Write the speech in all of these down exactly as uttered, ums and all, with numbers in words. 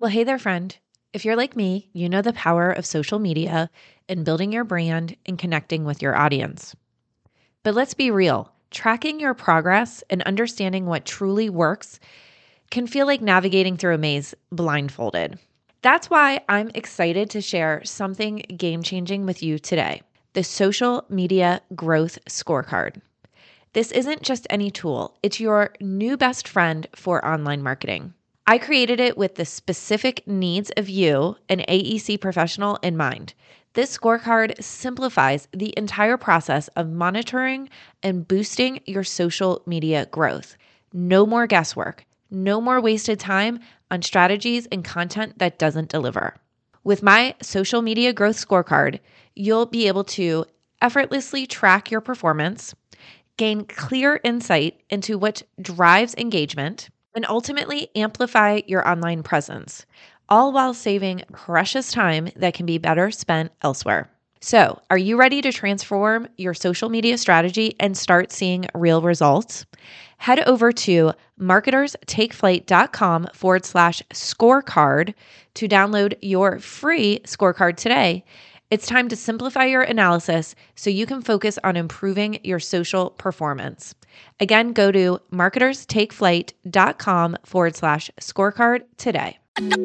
Well, hey there, friend. If you're like me, you know the power of social media and building your brand and connecting with your audience. But let's be real, tracking your progress and understanding what truly works can feel like navigating through a maze blindfolded. That's why I'm excited to share something game-changing with you today, the Social Media Growth Scorecard. This isn't just any tool, it's your new best friend for online marketing. I created it with the specific needs of you, an A E C professional, in mind. This scorecard simplifies the entire process of monitoring and boosting your social media growth. No more guesswork, no more wasted time on strategies and content that doesn't deliver. With my social media growth scorecard, you'll be able to effortlessly track your performance, gain clear insight into what drives engagement, and ultimately amplify your online presence, all while saving precious time that can be better spent elsewhere. So, are you ready to transform your social media strategy and start seeing real results? Head over to marketerstakeflight.com forward slash scorecard to download your free scorecard today. It's time to simplify your analysis so you can focus on improving your social performance. Again, go to marketerstakeflight.com forward slash scorecard today.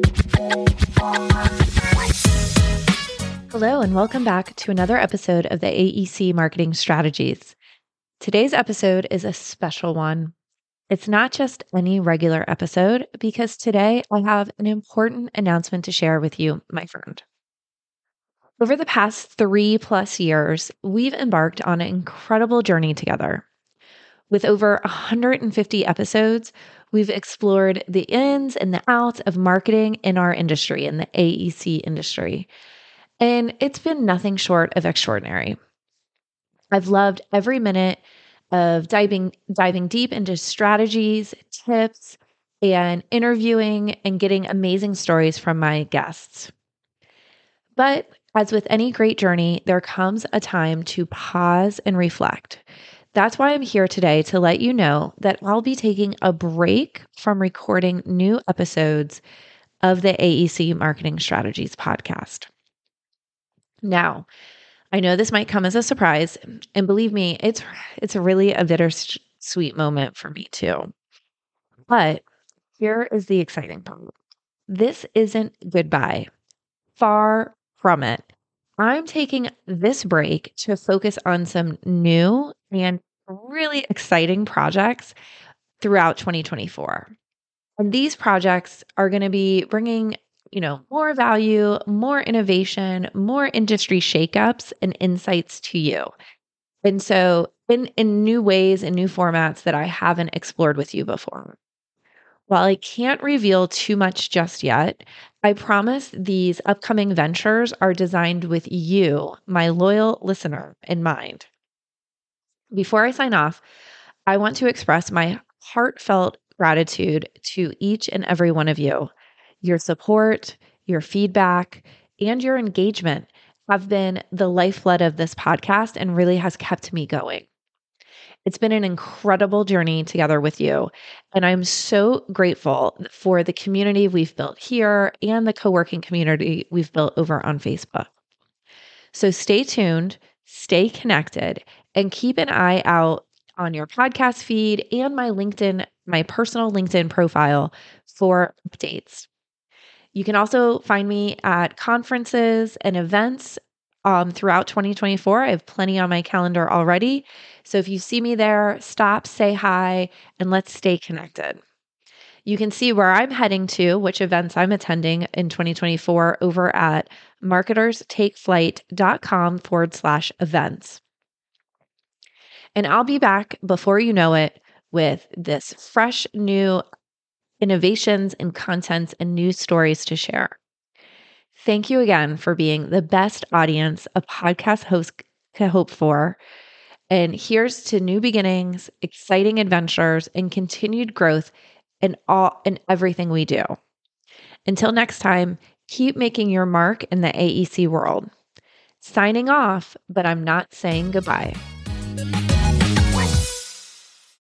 Hello, and welcome back to another episode of the A E C Marketing Strategies. Today's episode is a special one. It's not just any regular episode because today I have an important announcement to share with you, my friend. Over the past three plus years, we've embarked on an incredible journey together. With over one hundred fifty episodes, we've explored the ins and the outs of marketing in our industry, in the A E C industry. And it's been nothing short of extraordinary. I've loved every minute of diving, diving deep into strategies, tips, and interviewing and getting amazing stories from my guests. But as with any great journey, there comes a time to pause and reflect. That's why I'm here today to let you know that I'll be taking a break from recording new episodes of the A E C Marketing Strategies podcast. Now, I know this might come as a surprise, and believe me, it's it's really a bittersweet moment for me too. But here is the exciting part. This isn't goodbye. Far from it. I'm taking this break to focus on some new and really exciting projects throughout twenty twenty-four. And these projects are going to be bringing, you know, more value, more innovation, more industry shakeups and insights to you. And so in, in new ways and new formats that I haven't explored with you before. While I can't reveal too much just yet, I promise these upcoming ventures are designed with you, my loyal listener, in mind. Before I sign off, I want to express my heartfelt gratitude to each and every one of you. Your support, your feedback, and your engagement have been the lifeblood of this podcast and really has kept me going. It's been an incredible journey together with you, and I'm so grateful for the community we've built here and the co-working community we've built over on Facebook. So stay tuned, stay connected, and keep an eye out on your podcast feed and my LinkedIn, my personal LinkedIn profile for updates. You can also find me at conferences and events um, throughout twenty twenty-four. I have plenty on my calendar already. So if you see me there, stop, say hi, and let's stay connected. You can see where I'm heading to, which events I'm attending in twenty twenty-four over at marketerstakeflight.com forward slash events. And I'll be back before you know it with this fresh new innovations and contents and news stories to share. Thank you again for being the best audience a podcast host could hope for. And here's to new beginnings, exciting adventures, and continued growth in all in everything we do. Until next time, keep making your mark in the A E C world. Signing off, but I'm not saying goodbye.